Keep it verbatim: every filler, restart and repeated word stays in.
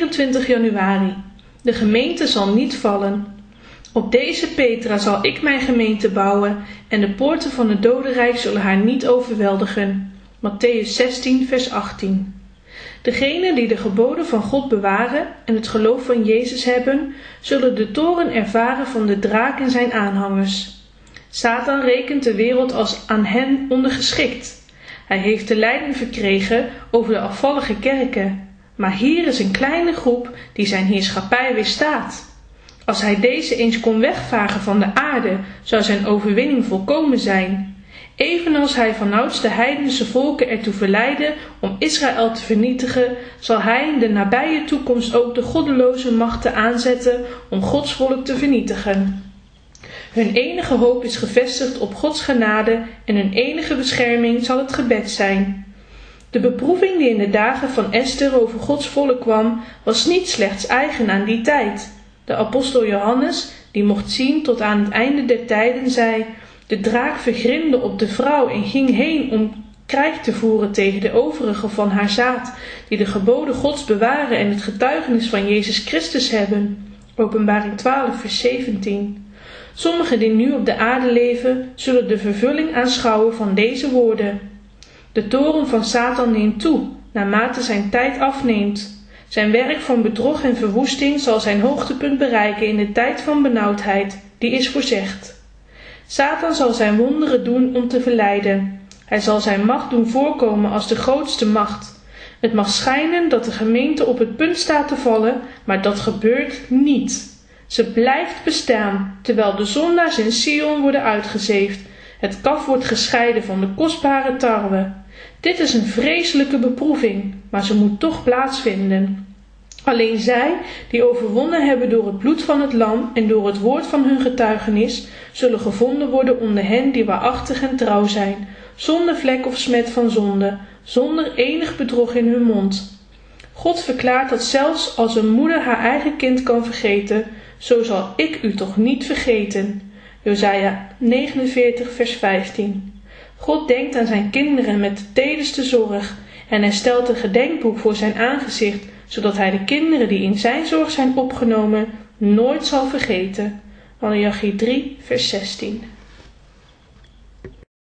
vierentwintig januari. De gemeente zal niet vallen. Op deze Petra zal ik mijn gemeente bouwen en de poorten van het dodenrijk zullen haar niet overweldigen. Mattheüs zestien, vers achttien. Degenen die de geboden van God bewaren en het geloof van Jezus hebben, zullen de toorn ervaren van de draak en zijn aanhangers. Satan rekent de wereld als aan hen ondergeschikt. Hij heeft de leiding verkregen over de afvallige kerken. Maar hier is een kleine groep die zijn heerschappij weerstaat. Als hij deze eens kon wegvagen van de aarde, zou zijn overwinning volkomen zijn. Evenals hij vanouds de heidense volken ertoe verleidde om Israël te vernietigen, zal hij in de nabije toekomst ook de goddeloze machten aanzetten om Gods volk te vernietigen. Hun enige hoop is gevestigd op Gods genade en hun enige bescherming zal het gebed zijn. De beproeving die in de dagen van Esther over Gods volk kwam, was niet slechts eigen aan die tijd. De apostel Johannes, die mocht zien tot aan het einde der tijden, zei: de draak vergrimde op de vrouw en ging heen om krijg te voeren tegen de overigen van haar zaad, die de geboden Gods bewaren en het getuigenis van Jezus Christus hebben. Openbaring twaalf, vers zeventien. Sommigen die nu op de aarde leven, zullen de vervulling aanschouwen van deze woorden. De toorn van Satan neemt toe, naarmate zijn tijd afneemt. Zijn werk van bedrog en verwoesting zal zijn hoogtepunt bereiken in de tijd van benauwdheid, die is voorzegd. Satan zal zijn wonderen doen om te verleiden. Hij zal zijn macht doen voorkomen als de grootste macht. Het mag schijnen dat de gemeente op het punt staat te vallen, maar dat gebeurt niet. Ze blijft bestaan, terwijl de zondaars in Sion worden uitgezeefd. Het kaf wordt gescheiden van de kostbare tarwe. Dit is een vreselijke beproeving, maar ze moet toch plaatsvinden. Alleen zij, die overwonnen hebben door het bloed van het lam en door het woord van hun getuigenis, zullen gevonden worden onder hen die waarachtig en trouw zijn, zonder vlek of smet van zonde, zonder enig bedrog in hun mond. God verklaart dat zelfs als een moeder haar eigen kind kan vergeten, zo zal ik u toch niet vergeten. Josaja negenenveertig, vers vijftien. God denkt aan zijn kinderen met de tederste zorg en hij stelt een gedenkboek voor zijn aangezicht, zodat hij de kinderen die in zijn zorg zijn opgenomen nooit zal vergeten. Maleachi drie, vers zestien.